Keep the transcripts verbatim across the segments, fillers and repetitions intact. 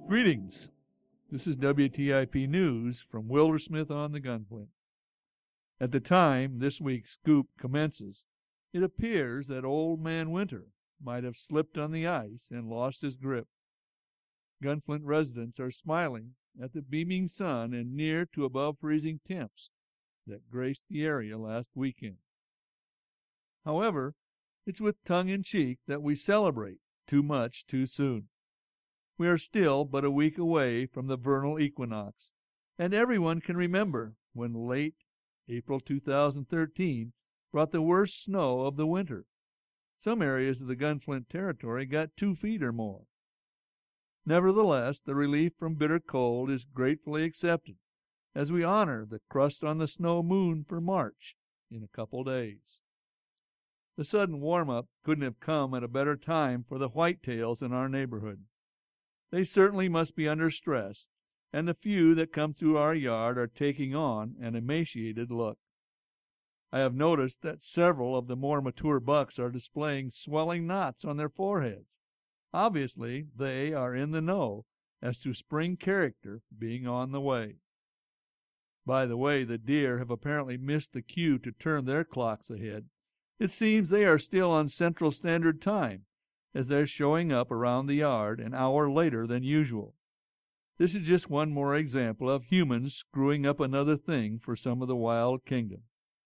Greetings. This is W T I P News from Wildersmith on the Gunflint. At the time this week's scoop commences, it appears that Old Man Winter might have slipped on the ice and lost his grip. Gunflint residents are smiling at the beaming sun and near to above freezing temps that graced the area last weekend. However, it's with tongue-in-cheek that we celebrate too much too soon. We are still but a week away from the vernal equinox, and everyone can remember when late April two thousand thirteen brought the worst snow of the winter. Some areas of the Gunflint territory got two feet or more. Nevertheless, the relief from bitter cold is gratefully accepted as we honor the crust on the snow moon for March in a couple days. The sudden warm-up couldn't have come at a better time for the whitetails in our neighborhood. They certainly must be under stress, and the few that come through our yard are taking on an emaciated look. I have noticed that several of the more mature bucks are displaying swelling knots on their foreheads. Obviously, they are in the know as to spring character being on the way. By the way, the deer have apparently missed the cue to turn their clocks ahead. It seems they are still on Central Standard Time, as they're showing up around the yard an hour later than usual. This is just one more example of humans screwing up another thing for some of the wild kingdom.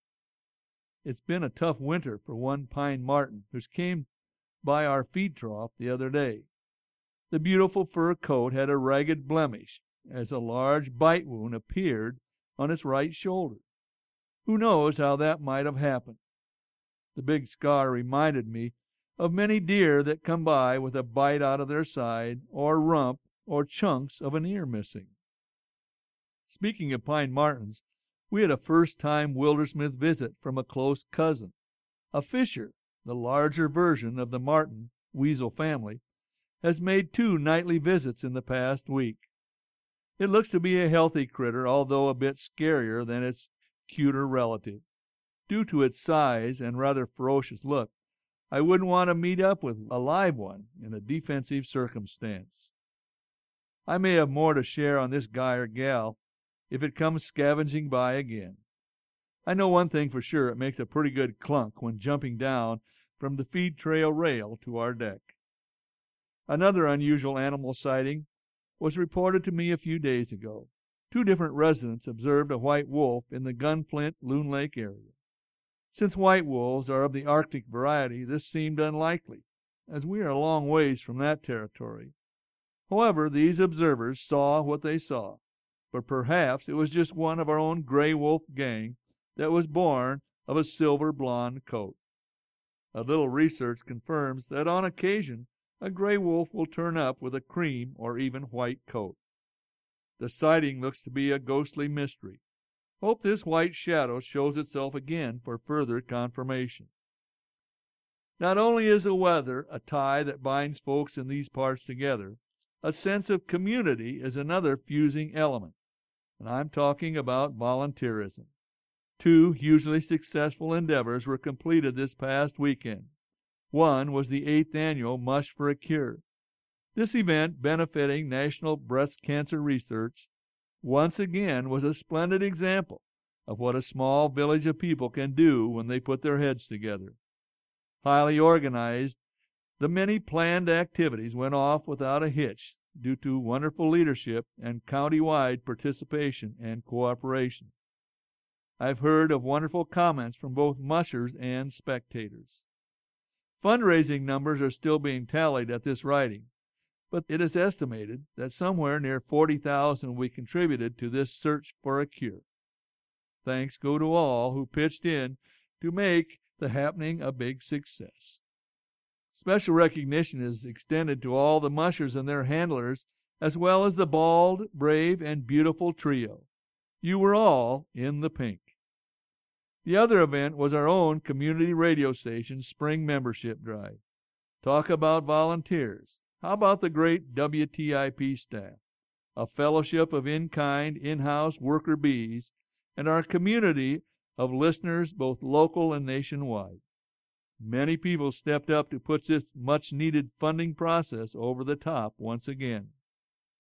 It's been a tough winter for one pine marten who came by our feed trough the other day. The beautiful fur coat had a ragged blemish, as a large bite wound appeared on its right shoulder. Who knows how that might have happened? The big scar reminded me of many deer that come by with a bite out of their side, or rump, or chunks of an ear missing. Speaking of pine martens, we had a first-time Wildersmith visit from a close cousin. A fisher, the larger version of the marten weasel family, has made two nightly visits in the past week. It looks to be a healthy critter, although a bit scarier than its cuter relative. Due to its size and rather ferocious look, I wouldn't want to meet up with a live one in a defensive circumstance. I may have more to share on this guy or gal if it comes scavenging by again. I know one thing for sure, it makes a pretty good clunk when jumping down from the feed trail rail to our deck. Another unusual animal sighting was reported to me a few days ago. Two different residents observed a white wolf in the Gunflint Loon Lake area. Since white wolves are of the Arctic variety, this seemed unlikely, as we are a long ways from that territory. However, these observers saw what they saw, but perhaps it was just one of our own gray wolf gang that was born of a silver blonde coat. A little research confirms that on occasion a gray wolf will turn up with a cream or even white coat. The sighting looks to be a ghostly mystery. Hope this white shadow shows itself again for further confirmation. Not only is the weather a tie that binds folks in these parts together, a sense of community is another fusing element, and I'm talking about volunteerism. Two hugely successful endeavors were completed this past weekend. One was the eighth annual Mush for a Cure. This event, benefiting National Breast Cancer Research, once again was a splendid example of what a small village of people can do when they put their heads together. Highly organized, the many planned activities went off without a hitch due to wonderful leadership and county-wide participation and cooperation. I've heard of wonderful comments from both mushers and spectators. Fundraising numbers are still being tallied at this writing, but it is estimated that somewhere near forty thousand dollars will be contributed to this search for a cure. Thanks go to all who pitched in to make the happening a big success. Special recognition is extended to all the mushers and their handlers, as well as the bald, brave, and beautiful trio. You were all in the pink. The other event was our own community radio station's spring membership drive. Talk about volunteers. How about the great W T I P staff, a fellowship of in-kind, in-house worker bees, and our community of listeners both local and nationwide? Many people stepped up to put this much-needed funding process over the top once again.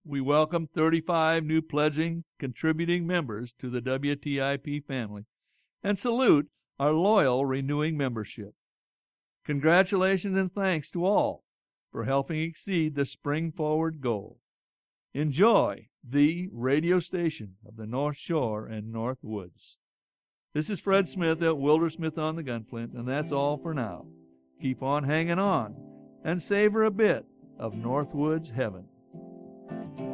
We welcome thirty-five new pledging, contributing members to the W T I P family and salute our loyal renewing membership. Congratulations and thanks to all for helping exceed the Spring Forward goal. Enjoy the radio station of the North Shore and North Woods. This is Fred Smith at Wildersmith on the Gunflint, and that's all for now. Keep on hanging on and savor a bit of Northwoods heaven.